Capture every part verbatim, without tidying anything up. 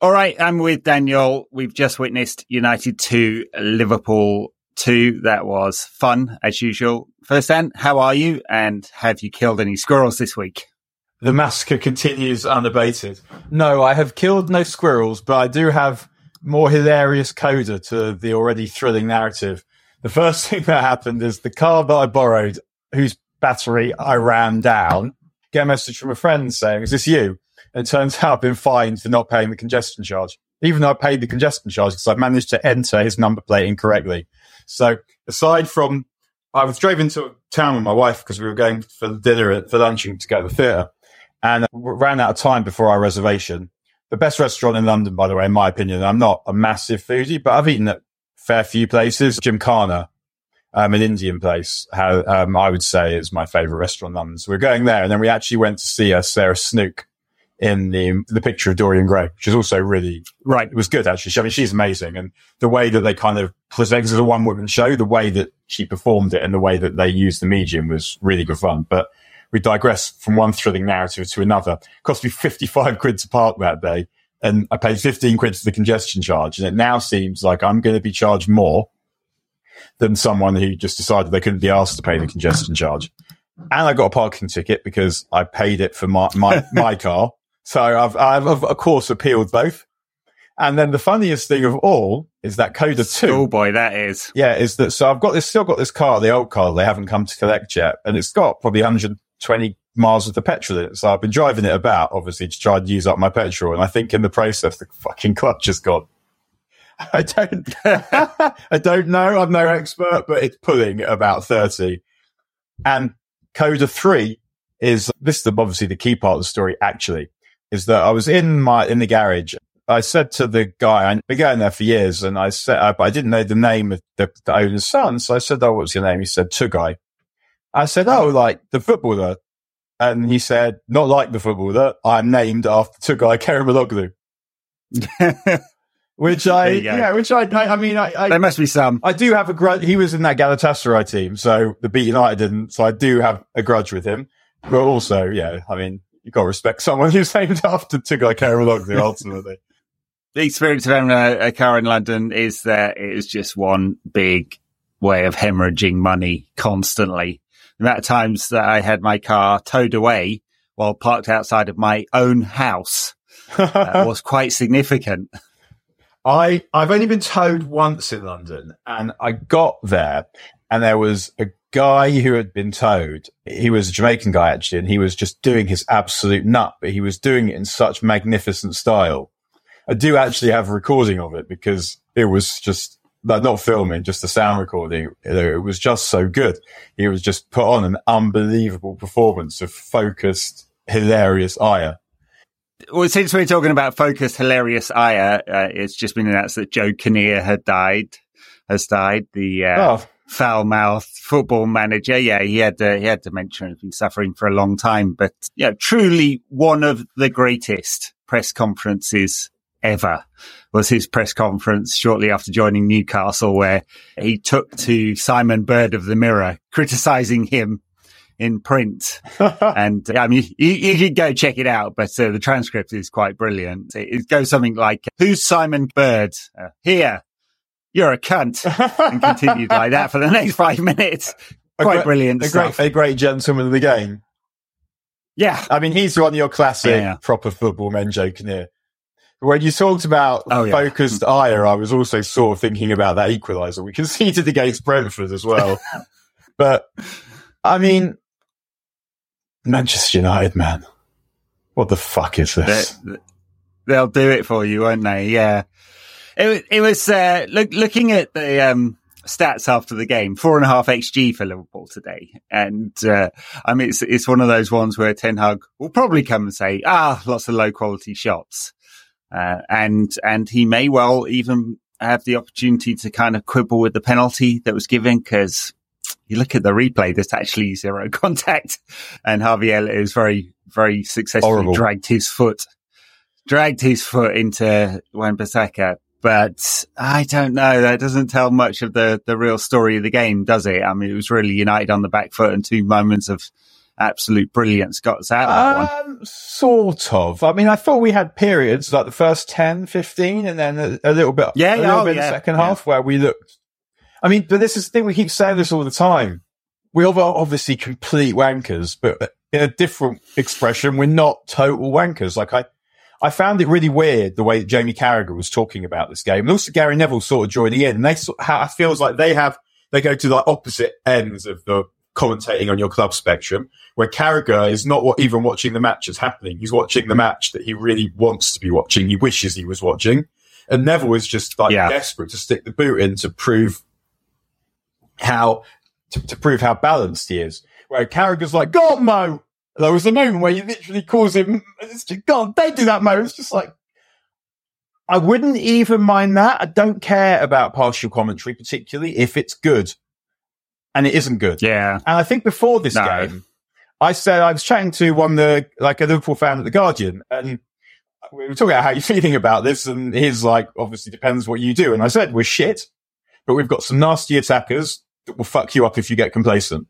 All right, I'm with Daniel. We've just witnessed United two, Liverpool two. That was fun, as usual. First, Dan, how are you? And have you killed any squirrels this week? The massacre continues unabated. No, I have killed no squirrels, but I do have more hilarious coda to the already thrilling narrative. The first thing that happened is the car that I borrowed, whose battery I ran down, get a message from a friend saying, is this you? And it turns out I've been fined for not paying the congestion charge, even though I paid the congestion charge because I managed to enter his number plate incorrectly. So aside from, I was drove into town with my wife because we were going for dinner, for lunching to go to the theatre, and I ran out of time before our reservation. The best restaurant in London, by the way, in my opinion. I'm not a massive foodie, but I've eaten at a fair few places. Gymkhana, um, an Indian place, how, um, I would say is my favourite restaurant in London. So we're going there, and then we actually went to see uh, Sarah Snook in the the picture of Dorian Gray, which is also really right. It was good actually. She, I mean, she's amazing, and the way that they kind of presented as a one woman show, the way that she performed it, and the way that they used the medium was really good fun. But we digress from one thrilling narrative to another. It cost me fifty-five quid to park that day, and I paid fifteen quid for the congestion charge. And it now seems like I'm going to be charged more than someone who just decided they couldn't be asked to pay the congestion charge. And I got a parking ticket because I paid it for my my, my car. So I've, I've, of course, appealed both. And then the funniest thing of all is that Coda two. Oh boy, that is. Yeah, is that, so I've got this, still got this car, the old car they haven't come to collect yet. And it's got probably one hundred twenty miles of the petrol in it. So I've been driving it about, obviously, to try and use up my petrol. And I think in the process, the fucking clutch has gone. I don't, I don't know. I'm no expert, but it's pulling at about thirty. And Coda three is, this is obviously the key part of the story, actually. Is that I was in my, in the garage. I said to the guy, I've been going there for years, and I said, I, I didn't know the name of the, the owner's son. So I said, oh, what's your name? He said, Tugai. I said, oh, like the footballer. And he said, not like the footballer. I'm named after Tugai Kerimoglu. Which I, yeah, which I, I, I mean, I, I, there must be some. I do have a grudge. He was in that Galatasaray team, so the B United didn't. So I do have a grudge with him. But also, yeah, I mean, you got to respect someone who's named after Tugai Kerimoglu, ultimately. The experience of having a, a car in London is that it is just one big way of hemorrhaging money constantly. The amount of times that I had my car towed away while parked outside of my own house uh, was quite significant. I, I've only been towed once in London, and I got there and there was a guy who had been towed. He was a Jamaican guy, actually, and he was just doing his absolute nut, but he was doing it in such magnificent style. I do actually have a recording of it because it was just, not filming, just the sound recording. It was just so good. He was just put on an unbelievable performance of focused, hilarious ire. Well, since we're talking about focused, hilarious ire, uh, it's just been announced that Joe Kinnear had died, has died, the uh, oh. foul-mouthed football manager. Yeah, he had uh, he had dementia and has been suffering for a long time. But yeah, truly one of the greatest press conferences ever was his press conference shortly after joining Newcastle, where he took to Simon Bird of the Mirror, criticising him in print. And I mean, you, you can go check it out, but uh, the transcript is quite brilliant. It, it goes something like, who's Simon Bird? Uh, here, you're a cunt. And continued like that for the next five minutes. Quite a great, brilliant a stuff. Great, a great gentleman of the game. Yeah. I mean, he's one of your classic yeah, yeah. proper football men, Joe Kinnear. When you talked about oh, yeah. focused ire, I was also sort of thinking about that equaliser. We conceded against Brentford as well. But, I mean, Manchester United, man. What the fuck is this? They, they'll do it for you, won't they? Yeah. It, it was, uh, look, looking at the um, stats after the game, four and a half X G for Liverpool today. And, uh, I mean, it's, it's one of those ones where Ten Hag will probably come and say, ah, lots of low quality shots. Uh, and, and he may well even have the opportunity to kind of quibble with the penalty that was given, because you look at the replay, there's actually zero contact, and Harvey Elliott is very, very successfully Horrible. dragged his foot, dragged his foot into Wan-Bissaka. But I don't know. That doesn't tell much of the, the real story of the game, does it? I mean, it was really United on the back foot and two moments of absolute brilliance got us out of that um, one. Sort of. I mean, I thought we had periods like the first ten, fifteen, and then a, a little bit, yeah, a little oh, bit yeah, in the second yeah. half where we looked. I mean, but this is the thing, we keep saying this all the time. We're obviously complete wankers, but in a different expression, we're not total wankers. Like I, I found it really weird the way that Jamie Carragher was talking about this game, and also Gary Neville sort of joining in. And they sort of, it feels like they have they go to the opposite ends of the commentating on your club spectrum, where Carragher is not what, even watching the match that's happening. He's watching the match that he really wants to be watching. He wishes he was watching, and Neville is just like yeah. desperate to stick the boot in to prove how to, to prove how balanced he is. Where Carragher's like, "Go on, Mo." There was a moment where he literally calls him, it's just, God, they do that, Mo. It's just like, I wouldn't even mind that. I don't care about partial commentary, particularly if it's good. And it isn't good. Yeah. And I think before this no. game, I said, I was chatting to one, the, like a Liverpool fan at The Guardian, and we were talking about how you're feeling about this, and he's like, obviously depends what you do. And I said, we're shit, but we've got some nasty attackers that will fuck you up if you get complacent.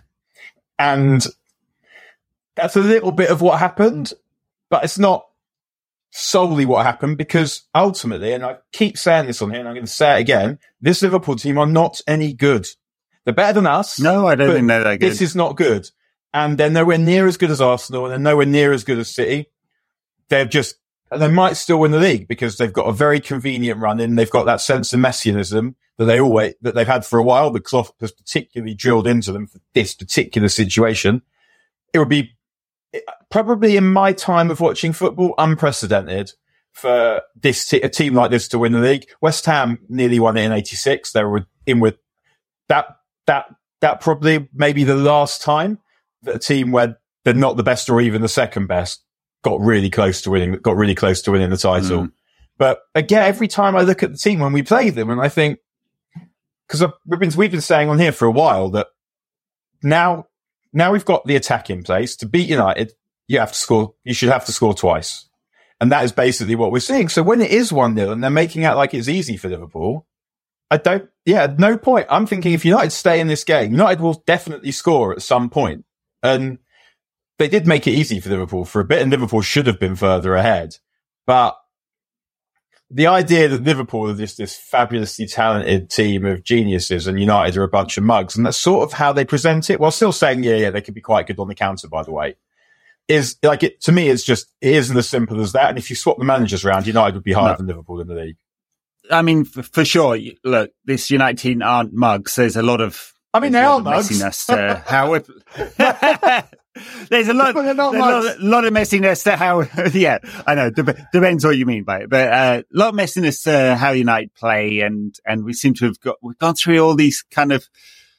And that's a little bit of what happened, but it's not solely what happened, because ultimately, and I keep saying this on here and I'm going to say it again, this Liverpool team are not any good. They're better than us. No, I don't think they're that good. This is not good. And they're nowhere near as good as Arsenal, and they're nowhere near as good as City. They're just, they might still win the league because they've got a very convenient run in. They've got that sense of messianism that they always, that they've had for a while. The Klopp has particularly drilled into them for this particular situation. It would be, probably in my time of watching football, unprecedented for this t- a team like this to win the league. West Ham nearly won it in eighty-six. They were in with that, that, that probably maybe the last time that a team where they're not the best or even the second best got really close to winning, got really close to winning the title. Mm. But again, every time I look at the team when we play them, and I think, because we've been, we've been saying on here for a while that now, Now we've got the attack in place. To beat United, you have to score, you should have to score twice. And that is basically what we're seeing. So when it is one nil and they're making out like it's easy for Liverpool, I don't, yeah, at no point. I'm thinking if United stay in this game, United will definitely score at some point. And they did make it easy for Liverpool for a bit, and Liverpool should have been further ahead. But the idea that Liverpool are just this fabulously talented team of geniuses and United are a bunch of mugs, and that's sort of how they present it, while still saying, yeah, yeah, they could be quite good on the counter, by the way, is like it, to me, it's just, it isn't as simple as that. And if you swap the managers around, United would be higher no. than Liverpool in the league. I mean, for, for sure, look, this United team aren't mugs. There's a lot of, I mean, they are mugs. Messiness to how it, There's a lot, there's a lot, lot of messiness to how, yeah, I know, dep- depends what you mean by it, but a uh, lot of messiness to how United play, and, and we seem to have got, we've gone through all these kind of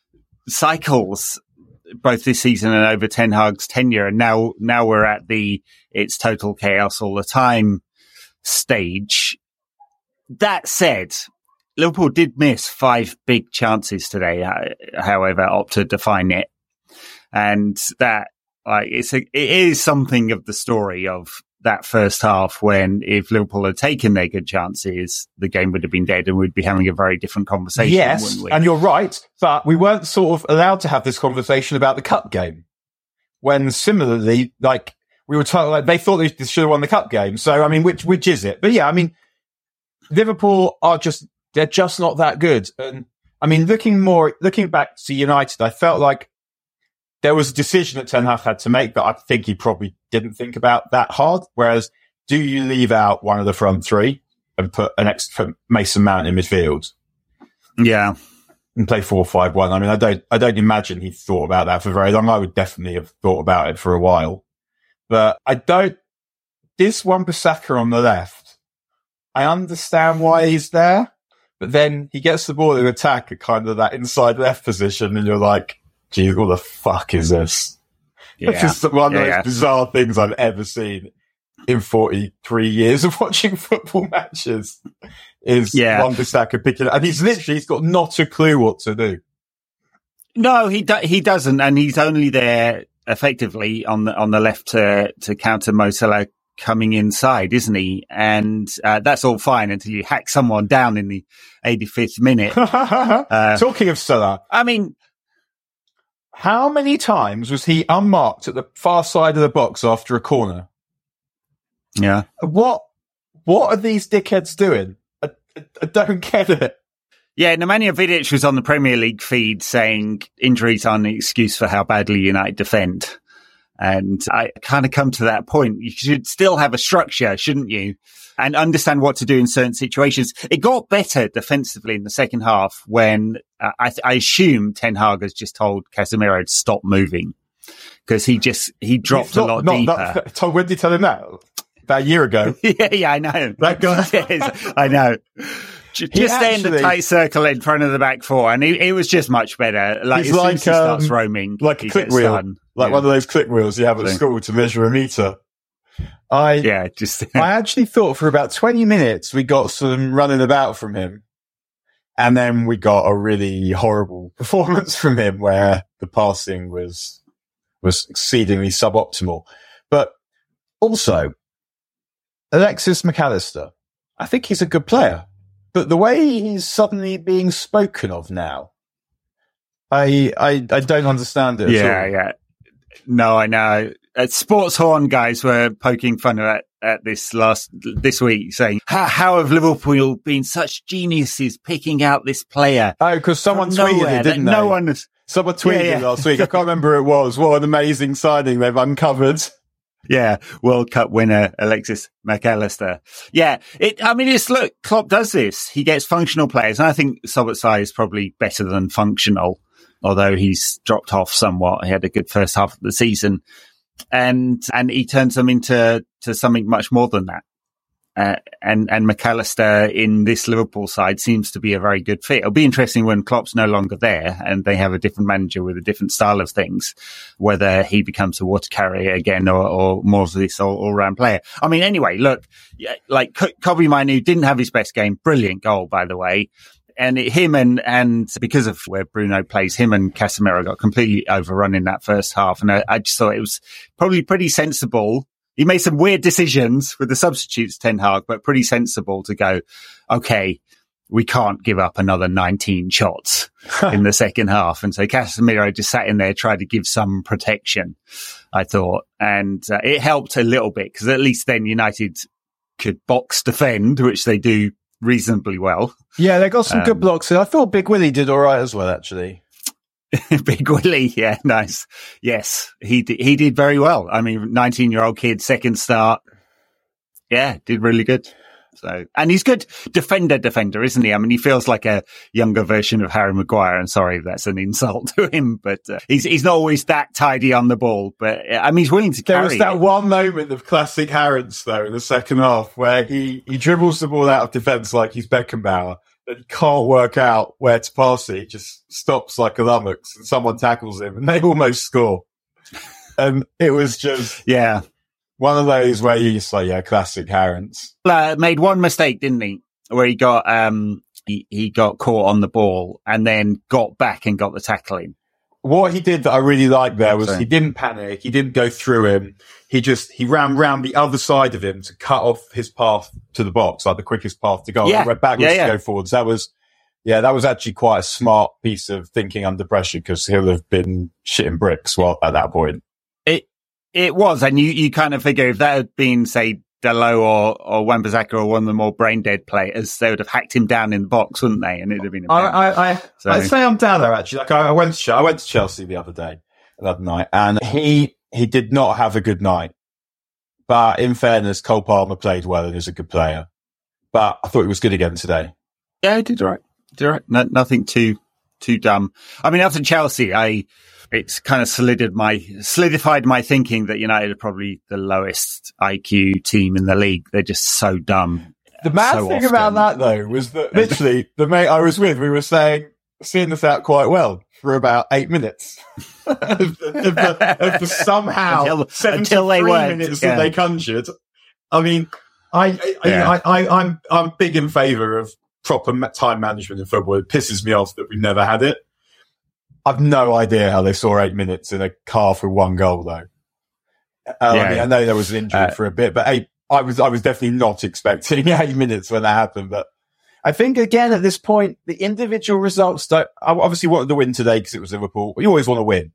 cycles, both this season and over Ten Hag's tenure, and now, now we're at the, it's total chaos all the time stage. That said, Liverpool did miss five big chances today, however opt to define it. And that, like, it's a, it is something of the story of that first half, when if Liverpool had taken their good chances, the game would have been dead and we'd be having a very different conversation. Yes, wouldn't we? And you're right, but we weren't sort of allowed to have this conversation about the cup game. When similarly, like, we were told, like, they thought they should have won the cup game. So, I mean, which, which is it? But yeah, I mean, Liverpool are just, they're just not that good. And I mean, looking more, looking back to United, I felt like there was a decision that Ten Hag had to make that I think he probably didn't think about that hard. Whereas, do you leave out one of the front three and put an extra Mason Mount in midfield? Yeah. And play four five one. I mean, I don't, I don't imagine he thought about that for very long. I would definitely have thought about it for a while. But I don't, this Wan-Bissaka on the left, I understand why he's there, but then he gets the ball in attack at kind of that inside left position, and you're like, gee, what the fuck is this? Yeah. It's just one of yeah, those yeah. bizarre things I've ever seen in forty-three years of watching football matches. Is yeah. Wan-Bissaka picking up, and he's literally, he's got not a clue what to do. No, he do, he doesn't, and he's only there effectively on the on the left to to counter Mo Salah coming inside, isn't he? And uh, that's all fine until you hack someone down in the eighty-fifth minute. uh, Talking of Salah, I mean, How many times was he unmarked at the far side of the box after a corner? Yeah. What What are these dickheads doing? I, I, I don't get it. Yeah, Nemanja Vidic was on the Premier League feed saying injuries aren't an excuse for how badly United defend. And I kind of come to that point. You should still have a structure, shouldn't you? And understand what to do in certain situations. It got better defensively in the second half when uh, I, I assume Ten Hag has just told Casemiro to stop moving because he just, he dropped not, a lot not, deeper. Not, Tom, when did you tell him that? About a year ago. yeah, yeah, I know. That guy. yes, I know. Just he stay actually, in the tight circle in front of the back four, and he, he was just much better. Like as like, soon as he starts um, roaming, like a click wheel, done. like yeah. one of those click wheels you have at school to measure a meter. I yeah, just I actually thought for about twenty minutes we got some running about from him, and then we got a really horrible performance from him where the passing was was exceedingly suboptimal. But also, Alexis McAllister, I think he's a good player. But the way he's suddenly being spoken of now, I I, I don't understand it. Yeah, at all. yeah. No, I know. Uh, Sports Horn guys were poking fun at, at this last this week, saying, how, "How have Liverpool been such geniuses picking out this player?" Oh, because someone tweeted it, didn't they? No one. Has... Someone tweeted yeah, yeah. it last week. I can't remember who it was. What an amazing signing they've uncovered. Yeah, World Cup winner Alexis McAllister. Yeah, it. I mean, it's look, Klopp does this. He gets functional players, and I think Szoboszlai is probably better than functional, although he's dropped off somewhat. He had a good first half of the season, and and he turns them into to something much more than that. Uh, and and McAllister in this Liverpool side seems to be a very good fit. It'll be interesting when Klopp's no longer there and they have a different manager with a different style of things, whether he becomes a water carrier again or, or more of this all, all-round player. I mean, anyway, look, like Kobbie Mainoo didn't have his best game. Brilliant goal, by the way. And it, him and, and because of where Bruno plays, him and Casemiro got completely overrun in that first half. And I, I just thought it was probably pretty sensible. He made some weird decisions with the substitutes, Ten Hag, but pretty sensible to go, okay, we can't give up another nineteen shots in the second half. And so Casemiro just sat in there, tried to give some protection, I thought. And uh, it helped a little bit because at least then United could box defend, which they do reasonably well. Yeah, they got some um, good blocks. I thought Big Willie did all right as well, actually. Big Willie, yeah, nice. Yes, he did, he did very well. I mean, nineteen-year-old kid, second start. Yeah, did really good. So, and he's good defender, defender, isn't he? I mean, he feels like a younger version of Harry Maguire. And sorry if that's an insult to him, but uh, he's he's not always that tidy on the ball. But I mean, he's willing to carry. There was that it. one moment of classic Harrods, though, in the second half, where he he dribbles the ball out of defence like he's Beckenbauer. That he can't work out where to pass it. He just stops like a lummox and someone tackles him and they almost score. And it was just yeah, one of those where you just like, yeah, classic Harrods. Uh, made one mistake, didn't he? Where he got, um, he, he got caught on the ball and then got back and got the tackling. What he did that I really liked there was he didn't panic. He didn't go through him. He just, he ran round the other side of him to cut off his path to the box, like the quickest path to go. Yeah. He went backwards yeah, yeah. to go forwards. That was, yeah, that was actually quite a smart piece of thinking under pressure because he'll have been shitting bricks well at that point. It, it was. And you, you kind of figure if that had been, say, Dalot or, or Wan-Bissaka or one of the more brain dead players, they would have hacked him down in the box, wouldn't they? And it'd have been a I, I, I, so. I'd say I'm down there actually. Like I, I went to, I went to Chelsea the other day, the other night, and he, he did not have a good night. But in fairness, Cole Palmer played well and is a good player. But I thought he was good again today. Yeah, he did all right. Did all right. No, nothing too, too dumb. I mean, after Chelsea, I, it's kind of solidified my, solidified my thinking that United are probably the lowest I Q team in the league. They're just so dumb. The mad so thing often. about that though was that literally the mate I was with, we were saying, seeing this out quite well for about eight minutes. of, the, of, the, of the somehow until, until they went, minutes yeah. that they conjured. I mean, I, I, yeah. I, I, I'm, I'm big in favour of proper time management in football. It pisses me off that we've never had it. I've no idea how they saw eight minutes in a car for one goal, though. Uh, yeah. I mean, I know there was an injury uh, for a bit, but eight, I was, I was definitely not expecting eight minutes when that happened. But I think again at this point, the individual results don't. I obviously wanted to win today because it was Liverpool. You always want to win,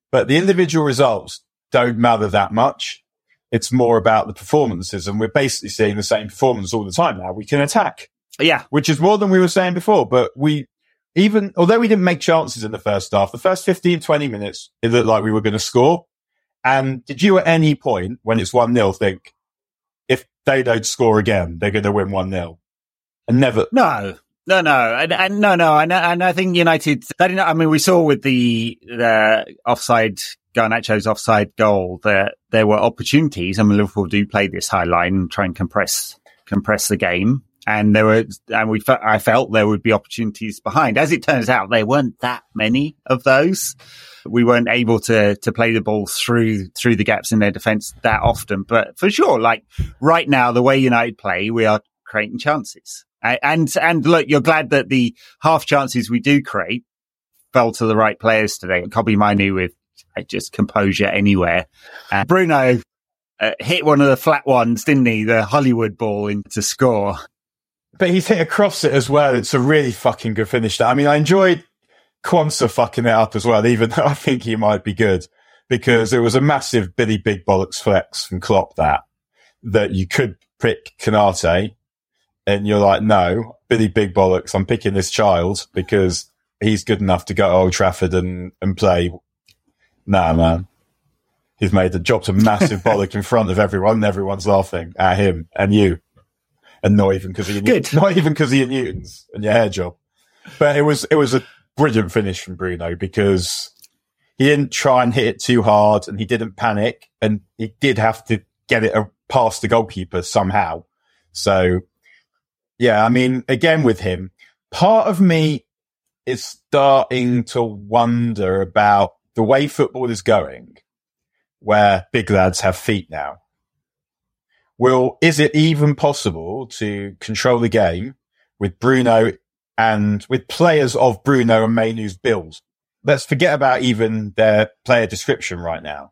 But the individual results don't matter that much. It's more about the performances, and we're basically seeing the same performance all the time now. We can attack. Yeah. Which is more than we were saying before, but we, even, although we didn't make chances in the first half, the first fifteen, twenty minutes, it looked like we were going to score. And did you at any point, when it's one nil, think, if they don't score again, they're going to win one nil? And never. No. No, no, and, and no, no, and, and I think United. They didn't, I mean, we saw with the the offside Garnacho's offside goal that there were opportunities. I mean, Liverpool do play this high line and try and compress compress the game, and there were, and we I felt there would be opportunities behind. As it turns out, there weren't that many of those. We weren't able to to play the ball through through the gaps in their defence that often, but for sure, like right now, the way United play, we are creating chances. And, and look, you're glad that the half chances we do create fell to the right players today. Kobbie Mainoo with just composure anywhere. Uh, Bruno uh, hit one of the flat ones, didn't he? The Hollywood ball in to score. But he's hit across it as well. It's a really fucking good finish. I mean, I enjoyed Quansah fucking it up as well, even though I think he might be good, because it was a massive Billy Big Bollocks flex from Klopp that, that you could pick Konate. And you're like, no, Billy Big Bollocks, I'm picking this child because he's good enough to go to Old Trafford and, and play. Nah, man. He's made a dropped a massive bollock in front of everyone, and everyone's laughing at him and you. And not even because of your good. not even because of your Newtons and your hair job. But it was it was a brilliant finish from Bruno because he didn't try and hit it too hard and he didn't panic, and he did have to get it past the goalkeeper somehow. So yeah, I mean, again with him, part of me is starting to wonder about the way football is going, where big lads have feet now. Well, is it even possible to control the game with Bruno and with players of Bruno and Mainoo's build? Let's forget about even their player description right now.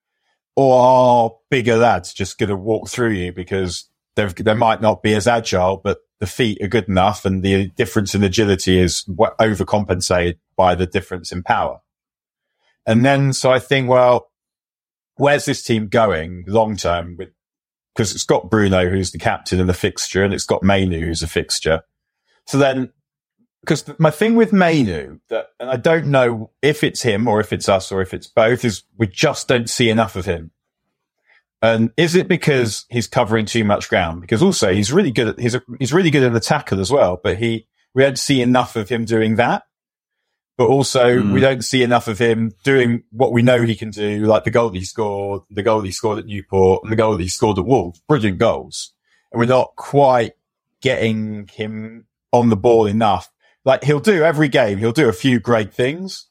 Or are bigger lads just going to walk through you because they might not be as agile, but the feet are good enough and the difference in agility is overcompensated by the difference in power. And then, so I think, well, where's this team going long term with, because it's got Bruno, who's the captain and the fixture, and it's got Mainoo, who's a fixture. So then, because my thing with Mainoo, that, and I don't know if it's him or if it's us or if it's both, is we just don't see enough of him. And is it because he's covering too much ground? Because also he's really good at, he's a, he's really good at the tackle as well, but he, we don't see enough of him doing that. But also mm. we don't see enough of him doing what we know he can do, like the goal he scored, the goal he scored at Newport, and the goal he scored at Wolves. Brilliant goals. And we're not quite getting him on the ball enough. Like he'll do every game, he'll do a few great things,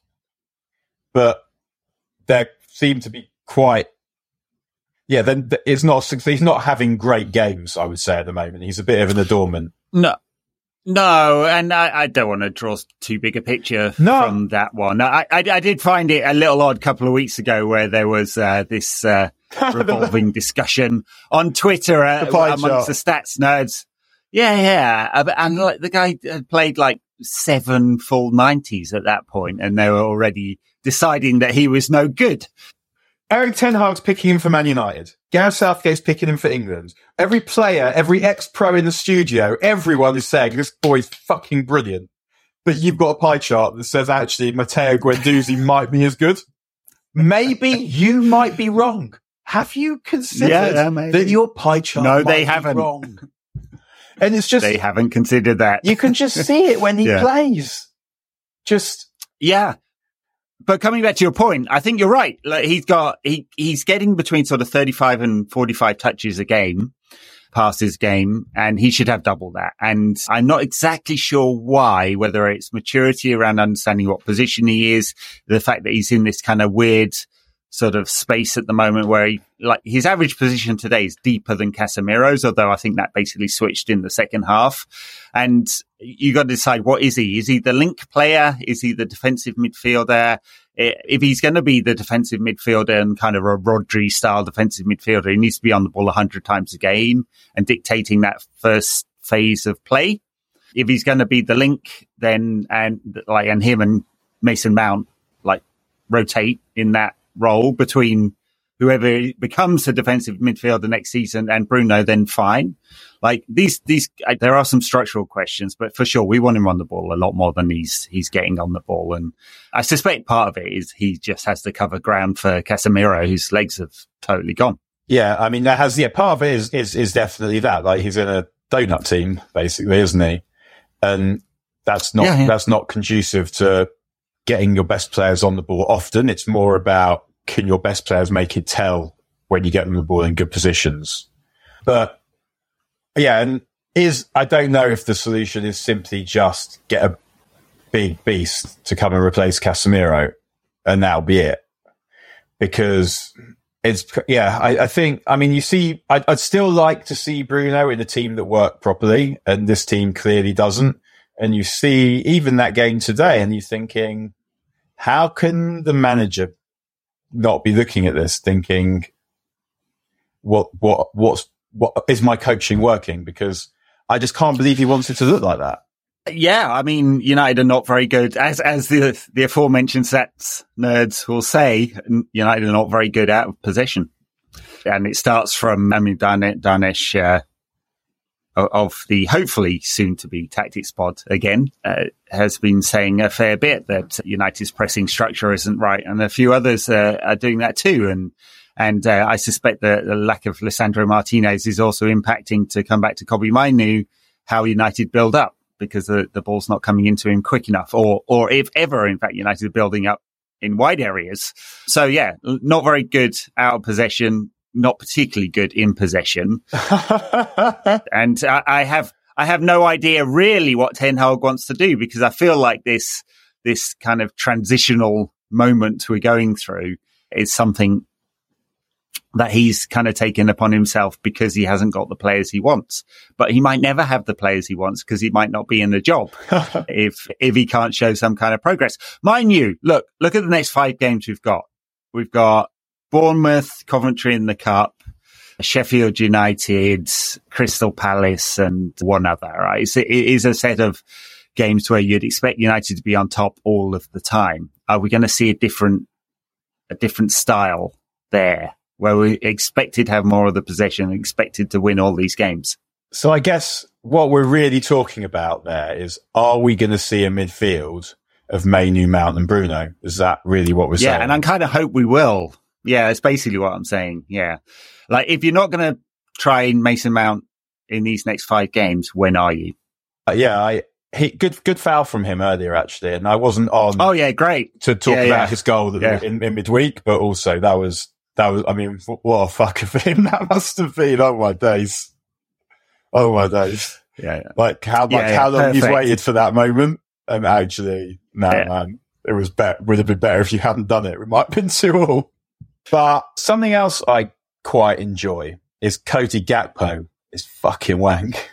but there seem to be quite, yeah, then it's not, he's not having great games, I would say, at the moment. He's a bit of an adornment. No. No, and I, I don't want to draw too big a picture no. from that one. I, I, I did find it a little odd a couple of weeks ago where there was uh, this uh, revolving discussion on Twitter uh, the amongst the stats nerds. Yeah, yeah. And like, the guy had played like seven full nineties at that point, and they were already deciding that he was no good. Erik ten Hag's picking him for Man United. Gareth Southgate's picking him for England. Every player, every ex-pro in the studio, everyone is saying this boy's fucking brilliant. But you've got a pie chart that says actually Matteo Guendouzi might be as good. Maybe you might be wrong. Have you considered yeah, yeah, that your pie chart no, might they be haven't. wrong? And it's just they haven't considered that. You can just see it when he yeah. plays. Just yeah. But coming back to your point, I think you're right. Like he's got, he, he's getting between sort of thirty-five and forty-five touches a game, past his game, and he should have double that. And I'm not exactly sure why, whether it's maturity around understanding what position he is, the fact that he's in this kind of weird sort of space at the moment where he, like his average position today is deeper than Casemiro's, although I think that basically switched in the second half. And you got to decide, what is he? Is he the link player? Is he the defensive midfielder? If he's going to be the defensive midfielder and kind of a Rodri style defensive midfielder, he needs to be on the ball a hundred times a game and dictating that first phase of play. If he's going to be the link, then, and like, and him and Mason Mount, like, rotate in that role between whoever becomes the defensive midfielder next season and Bruno, then fine. Like these, these, there are some structural questions, but for sure, we want him on the ball a lot more than he's, he's getting on the ball. And I suspect part of it is he just has to cover ground for Casemiro, whose legs have totally gone. Yeah. I mean, that has, yeah, part of it is, is, is definitely that. Like he's in a donut team, basically, isn't he? And that's not, yeah, yeah. that's not conducive to getting your best players on the ball often. It's more about, can your best players make it tell when you get them the ball in good positions? But yeah, and is, I don't know if the solution is simply just get a big beast to come and replace Casemiro and that'll be it. Because it's, yeah, I, I think, I mean, you see, I'd, I'd still like to see Bruno in a team that worked properly, and this team clearly doesn't. And you see even that game today and you're thinking, how can the manager not be looking at this thinking, what, what, what's, what is my coaching working? Because I just can't believe he wants it to look like that. Yeah. I mean, United are not very good, as, as the, the aforementioned stats nerds will say, United are not very good out of possession. And it starts from, I mean, Darnesh, uh, of the hopefully soon to be Tactics Pod again, uh, has been saying a fair bit that United's pressing structure isn't right. And a few others uh, are doing that too. And, and, uh, I suspect that the lack of Lisandro Martinez is also impacting, to come back to Kobbie Mainoo, how United build up, because the, the ball's not coming into him quick enough, or, or if ever, in fact, United are building up in wide areas. So yeah, not very good out of possession. Not particularly good in possession. And I, I have, I have no idea really what Ten Hag wants to do, because I feel like this, this kind of transitional moment we're going through is something that he's kind of taken upon himself because he hasn't got the players he wants. But he might never have the players he wants because he might not be in the job if, if he can't show some kind of progress. Mind you, look, look at the next five games we've got. We've got Bournemouth, Coventry in the Cup, Sheffield United, Crystal Palace, and one other, right? It's, it is a set of games where you'd expect United to be on top all of the time. Are we going to see a different, a different style there, where we expected to have more of the possession, expected to win all these games? So I guess what we're really talking about there is, are we going to see a midfield of Mainoo, Mount and Bruno? Is that really what we're yeah, saying? Yeah, and I kind of hope we will. Yeah, it's basically what I'm saying. Yeah. Like, if you're not going to try Mason Mount in these next five games, when are you? Uh, yeah, I he, good good foul from him earlier, actually. And I wasn't on. Oh, yeah, great. To talk yeah, about yeah. his goal that, yeah. in, in midweek, but also that was, that was, I mean, what a fuck of him that must have been. Oh, my days. Oh, my days. Yeah. yeah. Like, how, yeah, like, yeah, how long perfect. he's waited for that moment. And actually, no, yeah. man, it was better, would have been better if you hadn't done it. It might have been two all. But something else I quite enjoy is Cody Gakpo is fucking wank.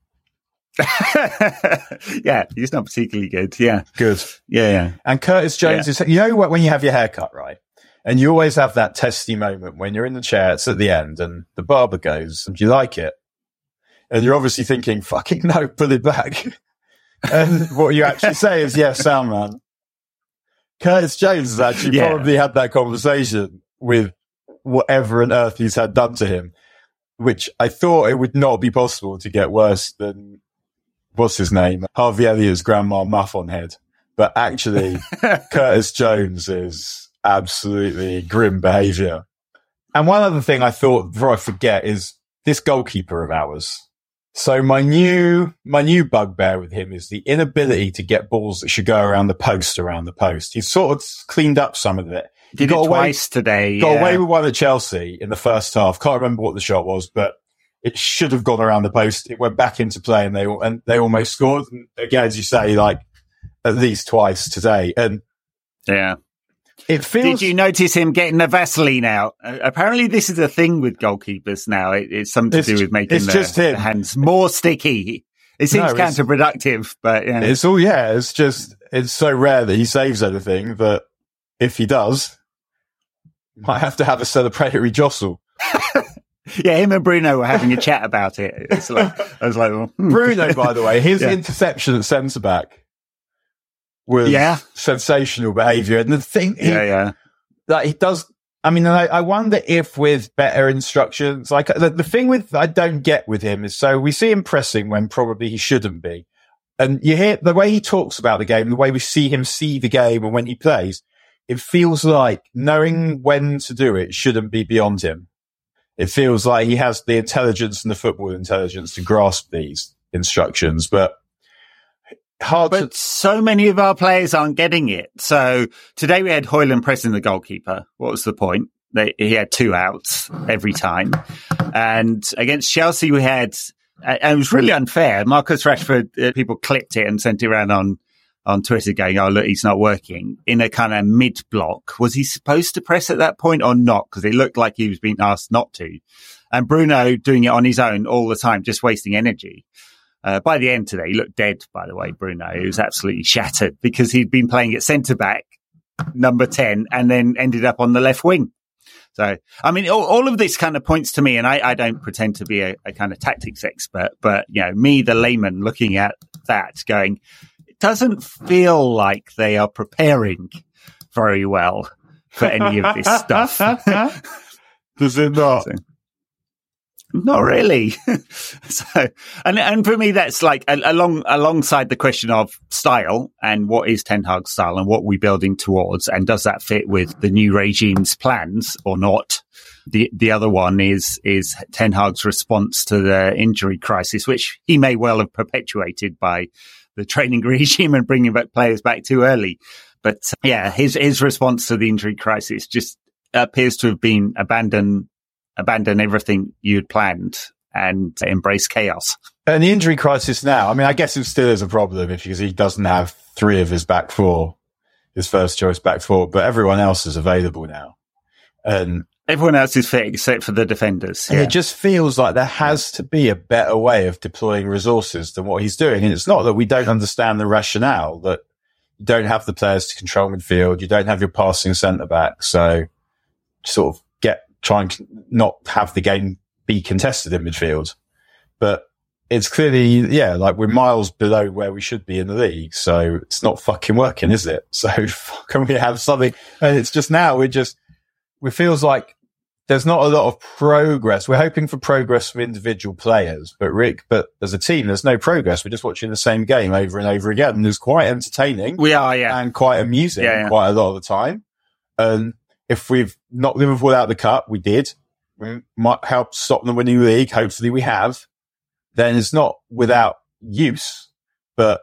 Yeah, he's not particularly good. Yeah. Good. Yeah, yeah. And Curtis Jones yeah. is, you know what, when you have your hair cut, right? And you always have that testy moment when you're in the chair, it's at the end, and the barber goes, do you like it? And you're obviously thinking, fucking no, pull it back. And what you actually say is, yes, sound man. Curtis Jones has actually yeah. probably had that conversation with whatever on earth he's had done to him, which I thought it would not be possible to get worse than, what's his name? Harvey Elliott's grandma muff on head. But actually, Curtis Jones is absolutely grim behaviour. And one other thing I thought, before I forget, is this goalkeeper of ours. So my new, my new bugbear with him is the inability to get balls that should go around the post, around the post. He's sort of cleaned up some of it. Did got it away, twice today. Got yeah. away with one at Chelsea in the first half. Can't remember what the shot was, but it should have gone around the post. It went back into play, and they and they almost scored. And again, as you say, like at least twice today. And yeah, it feels. Did you notice him getting the Vaseline out? Uh, apparently, this is a thing with goalkeepers now. It, it's something to it's, do with making it's the, just him. the hands more sticky. It seems no, counterproductive, but yeah. It's all yeah. It's just it's so rare that he saves anything that if he does, might have to have a celebratory jostle. Yeah, him and Bruno were having a chat about it. It's like I was like, well, hmm. Bruno, by the way, his yeah. interception at centre back was yeah. sensational behaviour. And the thing, he, yeah, yeah, that he does. I mean, I, I wonder if with better instructions, like the, the thing with I don't get with him is, so we see him pressing when probably he shouldn't be, and you hear the way he talks about the game, the way we see him see the game, and when he plays, it feels like knowing when to do it shouldn't be beyond him. It feels like he has the intelligence and the football intelligence to grasp these instructions, but hard. But to- so many of our players aren't getting it. So today we had Højlund pressing the goalkeeper. What was the point? They, he had two outs every time. And against Chelsea we had, and it was really unfair. Marcus Rashford, uh, people clipped it and sent it around on, on Twitter going, oh, look, he's not working in a kind of mid block. Was he supposed to press at that point or not? Because it looked like he was being asked not to. And Bruno doing it on his own all the time, just wasting energy. Uh, by the end today, he looked dead, by the way, Bruno. He was absolutely shattered because he'd been playing at centre-back, number ten, and then ended up on the left wing. So, I mean, all, all of this kind of points to me, and I, I don't pretend to be a, a kind of tactics expert, but, you know, me, the layman, looking at that, going, it doesn't feel like they are preparing very well for any of this stuff. Does it not? So, not really. so, and and for me, that's like along alongside the question of style and what is Ten Hag's style and what we're building towards, and does that fit with the new regime's plans or not? The the other one is is Ten Hag's response to the injury crisis, which he may well have perpetuated by the training regime and bringing back players back too early. But uh, yeah, his his response to the injury crisis just appears to have been abandon. abandon everything you'd planned and embrace chaos. And the injury crisis now, I mean, I guess it still is a problem because he doesn't have three of his back four, his first choice back four, but everyone else is available now. And everyone else is fit except for the defenders. And yeah. It just feels like there has to be a better way of deploying resources than what he's doing. And it's not that we don't understand the rationale, that you don't have the players to control midfield, you don't have your passing centre back, so sort of try and not have the game be contested in midfield. But it's clearly, yeah, like we're miles below where we should be in the league. So it's not fucking working, is it? So can we have something? And it's just now we're just, it feels like there's not a lot of progress. We're hoping for progress from individual players, but Rick, but as a team, there's no progress. We're just watching the same game over and over again. And it's quite entertaining. We are, yeah. And quite amusing yeah, yeah. quite a lot of the time. And if we've knocked Liverpool out of the cup, we did. We might help stop them winning the league. Hopefully we have. Then it's not without use, but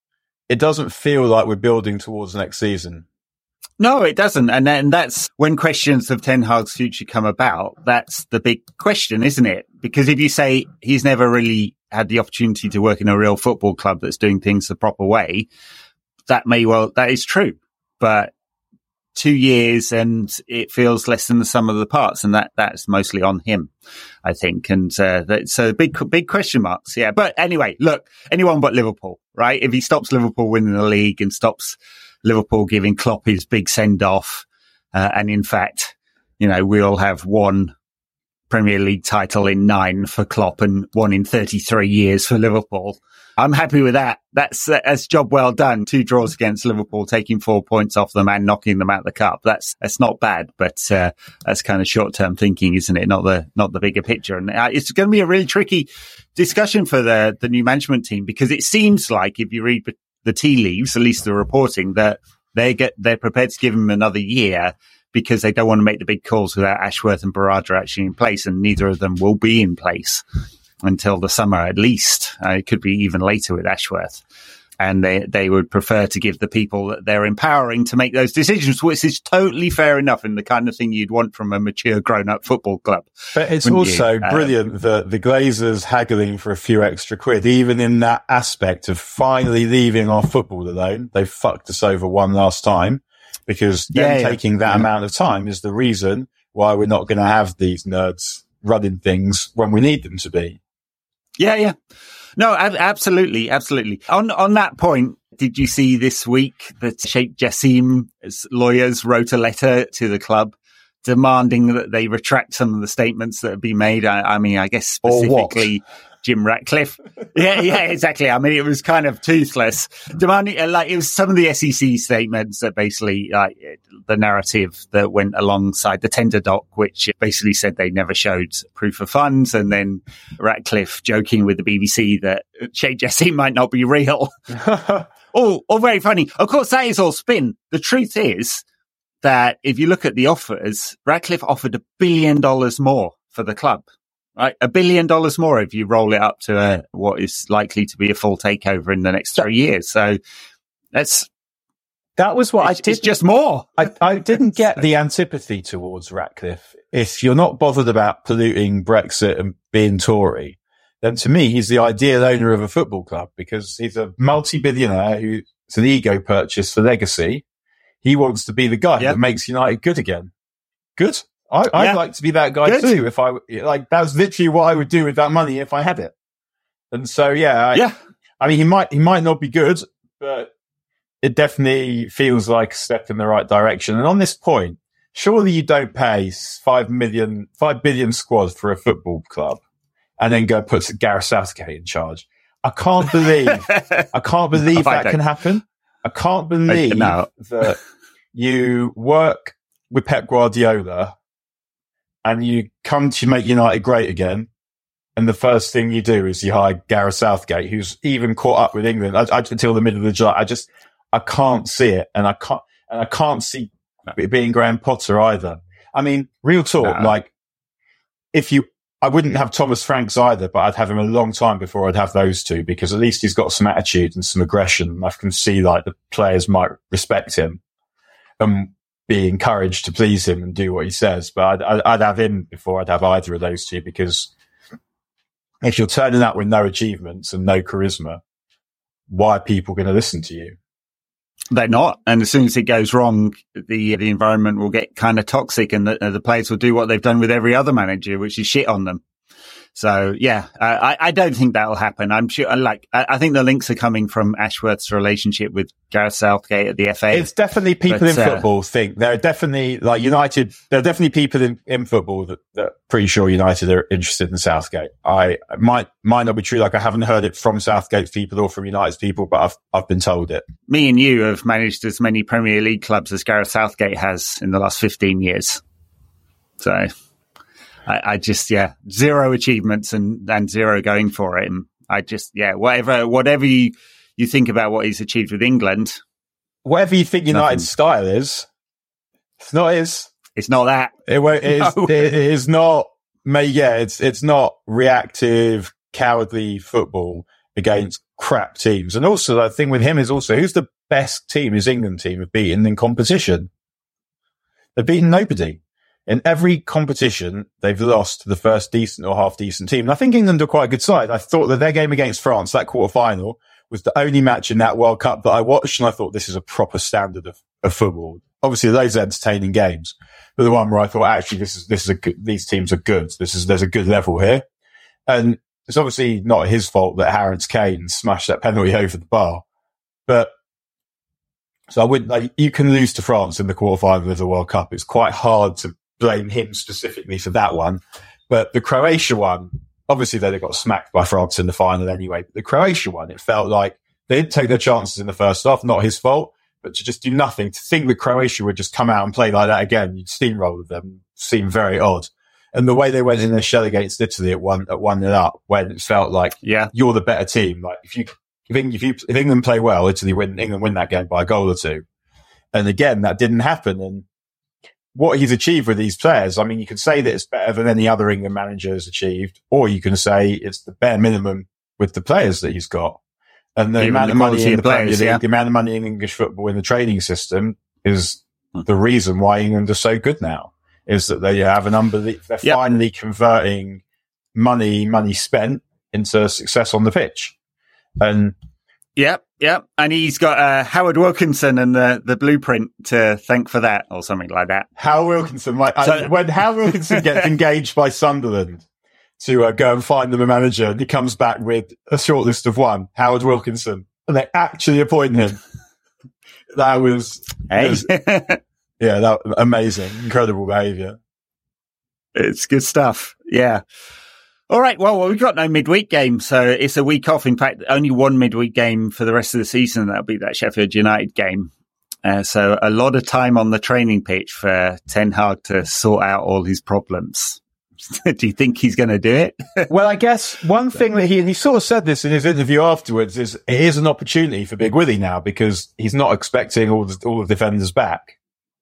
it doesn't feel like we're building towards next season. No, it doesn't. And then that's when questions of Ten Hag's future come about. That's the big question, isn't it? Because if you say he's never really had the opportunity to work in a real football club that's doing things the proper way, that may well, that is true. But two years and it feels less than the sum of the parts, and that that's mostly on him, I think. And uh, that's a big big question marks. Yeah, but anyway, look, anyone but Liverpool, right? If he stops Liverpool winning the league and stops Liverpool giving Klopp his big send off, uh, and in fact, you know, we'll have one Premier League title in nine for Klopp and one in thirty-three years for Liverpool. I'm happy with that. That's that's job well done. Two draws against Liverpool, taking four points off them and knocking them out of the cup. That's that's not bad, but uh, that's kind of short term thinking, isn't it? Not the not the bigger picture. And uh, it's going to be a really tricky discussion for the the new management team, because it seems like if you read the tea leaves, at least the reporting, that they get they're prepared to give him another year because they don't want to make the big calls without Ashworth and Barada actually in place, and neither of them will be in place until the summer at least. Uh, it could be even later with Ashworth. And they, they would prefer to give the people that they're empowering to make those decisions, which is totally fair enough and the kind of thing you'd want from a mature grown-up football club. But it's also um, brilliant that the Glazers haggling for a few extra quid, even in that aspect of finally leaving our football alone. They fucked us over one last time, because them yeah, yeah. taking that yeah. amount of time is the reason why we're not going to have these nerds running things when we need them to be. Yeah, yeah. No, ab- absolutely, absolutely. On on that point, did you see this week that Sheikh Jassim's lawyers wrote a letter to the club demanding that they retract some of the statements that have been made? I, I mean, I guess specifically Jim Ratcliffe. Yeah, yeah, exactly. I mean, it was kind of toothless. Demanding, like, it was some of the S E C statements that basically, like, the narrative that went alongside the tender doc, which basically said they never showed proof of funds. And then Ratcliffe joking with the B B C that Sheikh Jassim might not be real. all, all very funny. Of course, that is all spin. The truth is that if you look at the offers, Ratcliffe offered a billion dollars more for the club. Right, a billion dollars more if you roll it up to a, what is likely to be a full takeover in the next three years. So that's that was what it's, I did. It's just more. I, I didn't get the antipathy towards Ratcliffe. If you're not bothered about polluting Brexit and being Tory, then to me he's the ideal owner of a football club because he's a multi-billionaire who it's an ego purchase for legacy. He wants to be the guy yep. that makes United good again. Good. I, I'd yeah. like to be that guy Good. too. If I like, that was literally what I would do with that money if I had it. And so, yeah, I, yeah. I mean, he might he might not be good, but it definitely feels like a step in the right direction. And on this point, surely you don't pay five million, five billion squad for a football club, and then go put Gareth Southgate in charge. I can't believe, I can't believe that can happen. I can't believe I, no. that you work with Pep Guardiola. And you come to make United great again, and the first thing you do is you hire Gareth Southgate, who's even caught up with England I, I, until the middle of July. I just, I can't see it, and I can't, and I can't see it being Graham Potter either. I mean, real talk, no. like if you, I wouldn't have Thomas Franks either, but I'd have him a long time before I'd have those two because at least he's got some attitude and some aggression. I can see like the players might respect him. Um. Be encouraged to please him and do what he says. But I'd, I'd have him before I'd have either of those two because if you're turning up with no achievements and no charisma, why are people going to listen to you? They're not. And as soon as it goes wrong, the the environment will get kind of toxic and the, the players will do what they've done with every other manager, which is shit on them. So, yeah, uh, I, I don't think that'll happen. I'm sure, like, I, I think the links are coming from Ashworth's relationship with Gareth Southgate at the F A. It's definitely people but, in uh, football think there are definitely, like, United, there are definitely people in, in football that, that are pretty sure United are interested in Southgate. I it might, might not be true. Like, I haven't heard it from Southgate's people or from United's people, but I've, I've been told it. Me and you have managed as many Premier League clubs as Gareth Southgate has in the last fifteen years. So. I, I just, yeah, zero achievements and, and zero going for it. And I just, yeah, whatever, whatever you, you think about what he's achieved with England. Whatever you think United's nothing. Style is, it's not his. It's not that. It, it, is, no. it is not, yeah, it's, it's not reactive, cowardly football against crap teams. And also the thing with him is also, who's the best team his England team have beaten in competition? They've beaten nobody. In every competition, they've lost to the first decent or half-decent team. And I think England are quite a good side. I thought that their game against France, that quarter-final, was the only match in that World Cup that I watched, and I thought this is a proper standard of, of football. Obviously, those are entertaining games, but the one where I thought, actually, this is this is a good, these teams are good. This is there's a good level here, and it's obviously not his fault that Harrods Kane smashed that penalty over the bar, but. So I would like you can lose to France in the quarter-final of the World Cup. It's quite hard to blame him specifically for that one. But the Croatia one, obviously they got smacked by France in the final anyway. But the Croatia one, it felt like they didn't take their chances in the first half, not his fault, but to just do nothing. To think that Croatia would just come out and play like that again, you'd steamroll them, seemed very odd. And the way they went in their shell against Italy at one, at one nil up, when it felt like, yeah, you're the better team. Like if you, if, if you, if England play well, Italy win, England win that game by a goal or two. And again, that didn't happen. And what he's achieved with these players, I mean, you could say that it's better than any other England manager has achieved, or you can say it's the bare minimum with the players that he's got. And the Even amount the of money in the Premier League, yeah. the amount of money in English football in the training system is hmm. the reason why England are so good now, is that they have an unbelievable, they're yep. finally converting money, money spent into success on the pitch. And Yep, yep. And he's got uh, Howard Wilkinson and the, the blueprint to thank for that, or something like that. Howard Wilkinson, like, so, I, when Howard Wilkinson gets engaged by Sunderland to uh, go and find them a manager, and he comes back with a short list of one, Howard Wilkinson, and they actually appoint him. That was, hey. was yeah, that amazing, incredible behaviour. It's good stuff. Yeah. All right, well, well, we've got no midweek game, so it's a week off. In fact, only one midweek game for the rest of the season. That'll be that Sheffield United game. Uh, so a lot of time on the training pitch for Ten Hag to sort out all his problems. Do you think he's going to do it? Well, I guess one thing that he, and he sort of said this in his interview afterwards, is it is an opportunity for Big Willie now because he's not expecting all the, all the defenders back.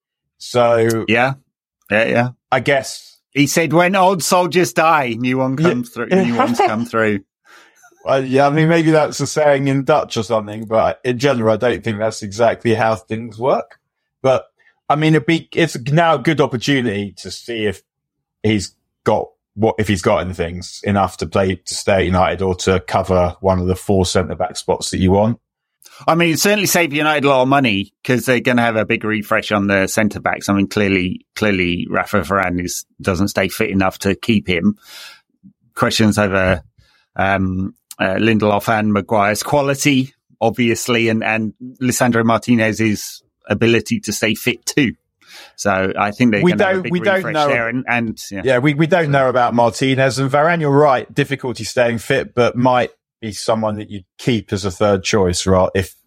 So yeah, yeah, yeah. I guess he said when old soldiers die, new one comes yeah. through. New ones come through. Well, yeah, I mean, maybe that's a saying in Dutch or something, but in general, I don't think that's exactly how things work. But I mean, it'd be, it's now a good opportunity to see if he's got what, if he's got anything enough to play to stay at United or to cover one of the four centre back spots that you want. I mean, it certainly save United a lot of money because they're going to have a big refresh on the centre backs. I mean, clearly, clearly, Rafa Varane is, doesn't stay fit enough to keep him. Questions over, um, Uh, Lindelof and Maguire's quality, obviously, and, and Lisandro Martinez's ability to stay fit too. So I think they're going to have a big we refresh don't know, there. And, and yeah, yeah we, we don't know about Martinez and Varane. You're right, difficulty staying fit, but might be someone that you'd keep as a third choice, right? If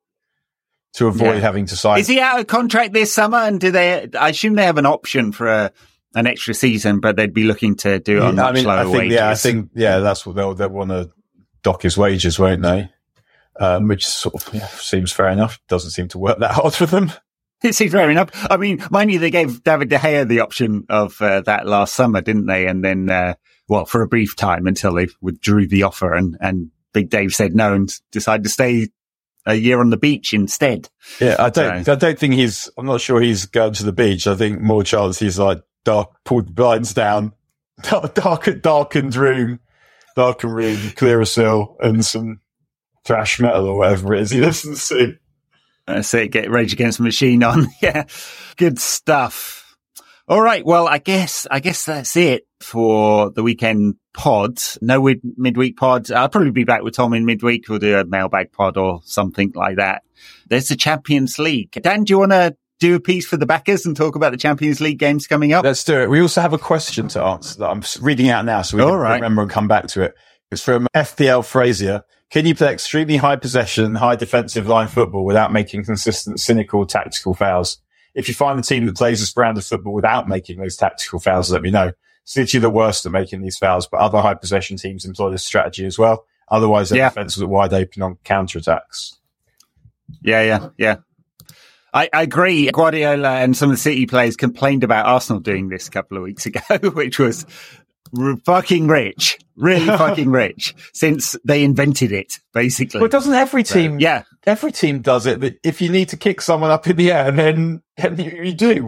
to avoid yeah. having to sign. Is he out of contract this summer? And do they? I assume they have an option for a. an extra season, but they'd be looking to do it on yeah, much I mean, lower I think, wages. Yeah, I think yeah, that's what they'll they want to. Dock his wages, won't they? Um, which sort of yeah, seems fair enough. Doesn't seem to work that hard for them. It seems fair enough. I mean, mind you, they gave David De Gea the option of uh, that last summer, didn't they? And then, uh, well, for a brief time until they withdrew the offer, and, and Big Dave said no and decided to stay a year on the beach instead. Yeah, I don't. So. I don't think he's. I'm not sure he's going to the beach. I think more chance he's like dark, pulled the blinds down, dark, dark, darkened room. Dark and room, Clearasil, and some thrash metal or whatever it is he listens to. That's it, get Rage Against the Machine on. Yeah, good stuff. All right, well, I guess I guess that's it for the weekend pod. No mid- midweek pod. I'll probably be back with Tom in midweek. We'll do a mailbag pod or something like that. There's the Champions League. Dan, do you want to do a piece for the backers and talk about the Champions League games coming up? Let's do it. We also have a question to answer that I'm reading out now so we All can right. remember and come back to it. It's from F P L Frazier. Can you play extremely high possession, high defensive line football without making consistent, cynical, tactical fouls? If you find a team that plays this brand of football without making those tactical fouls, let me know. City are the worst at making these fouls, but other high possession teams employ this strategy as well. Otherwise, their yeah. defenses are wide open on counter-attacks. Yeah, yeah, yeah. I, I agree. Guardiola and some of the City players complained about Arsenal doing this a couple of weeks ago, which was r- fucking rich, really fucking rich, since they invented it, basically. Well, doesn't every team? So, yeah, every team does it. That if you need to kick someone up in the air, then, then you, you do.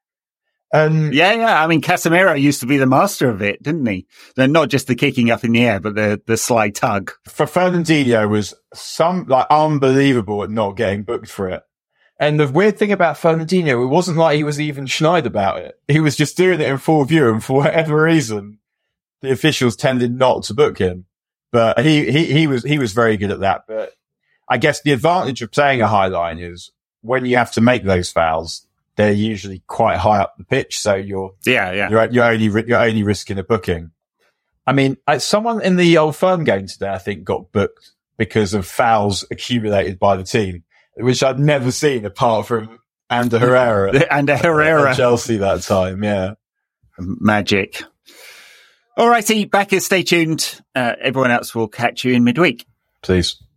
Um, yeah, yeah. I mean, Casemiro used to be the master of it, didn't he? Then not just the kicking up in the air, but the the sly tug. For Fernandinho was some like unbelievable at not getting booked for it. And the weird thing about Fernandinho, it wasn't like he was even schneid about it. He was just doing it in full view, and for whatever reason, the officials tended not to book him. But he, he, he was, he was very good at that. But I guess the advantage of playing a high line is when you have to make those fouls, they're usually quite high up the pitch. So you're, yeah, yeah, you're, you're only, you're only risking a booking. I mean, someone in the Old Firm game today, I think, got booked because of fouls accumulated by the team, which I'd never seen apart from Ander Herrera. Ander Herrera. At Chelsea that time, yeah. Magic. All righty, backers, stay tuned. Uh, everyone else will catch you in midweek. Please.